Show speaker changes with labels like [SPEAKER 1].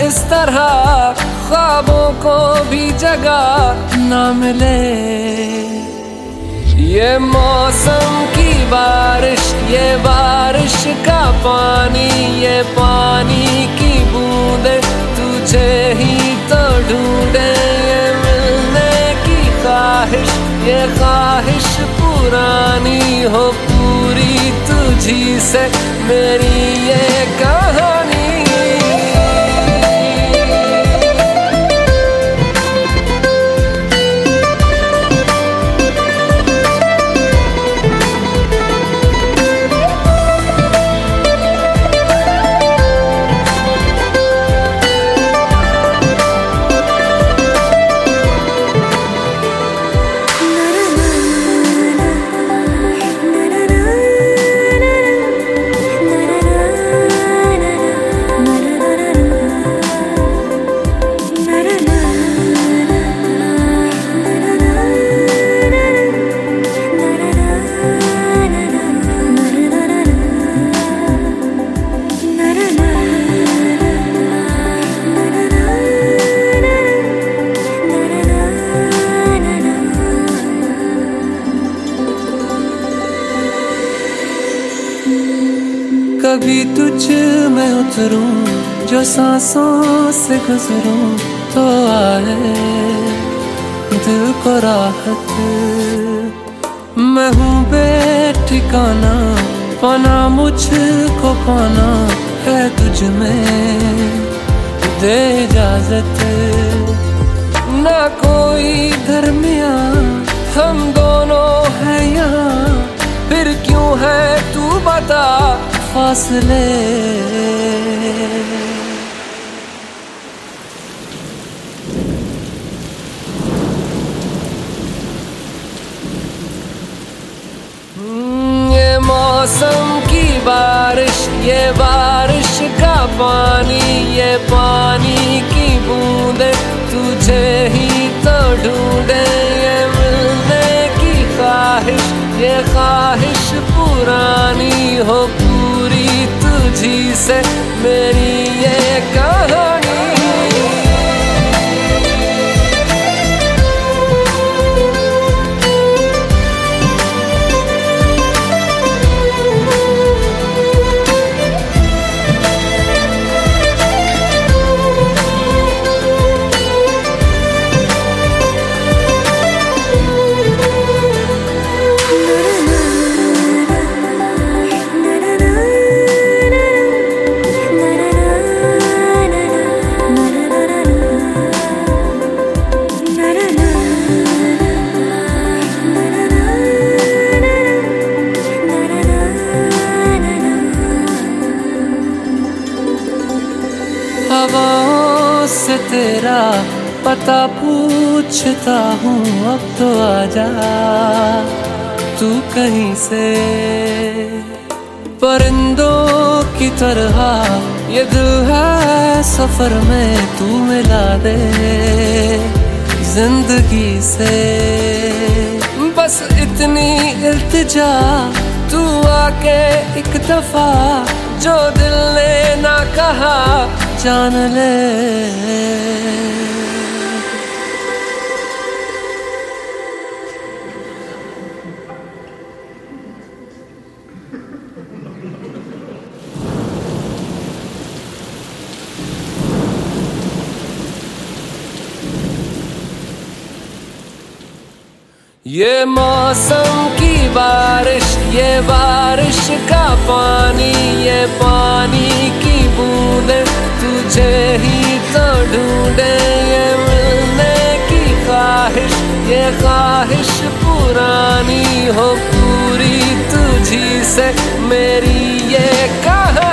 [SPEAKER 1] इस तरह ख्वाबों को भी जगह ना मिले। ये मौसम की बारिश, ये बारिश का पानी, ये पानी की बूंदे तुझे ही तो ढूंढे। ये मिलने की ख्वाहिश, ये ख्वाहिश पुरानी हो पूरी तुझी से मेरी ये कहानी। कभी तुझ में उतरूं, जो सांसों से गुजरूं, तो आए दिल को राहत। मैं हूँ बेठिकाना, पाना मुझको पाना है तुझ में, दे इजाजत। ना कोई दरमिया, हम दोनों हैं यहाँ, फिर क्यों है तू बता फासले। ये मौसम की बारिश, ये बारिश का पानी, ये पानी की बूंदे तुझे ही तो ढूंढे। ये मिलने की ख्वाहिश, ये ख्वाहिश पुरानी हो पूरी तुझी से मेरी ये कहानी। हवाओं से तेरा पता पूछता हूँ, अब तो आजा तू कहीं से। परिंदों की तरह ये दिल है सफर में, तू मिला दे जिंदगी से। बस इतनी इल्तिजा, तू आके एक दफा जो दिल ने ना कहा जान ले। ये मौसम की बारिश, ये बारिश का पानी, ये पानी की बूंदे तुझे ही तो ढूंढे। ये मिलने की ख्वाहिश, ये ख्वाहिश पुरानी हो पूरी तुझी से मेरी ये कहानी।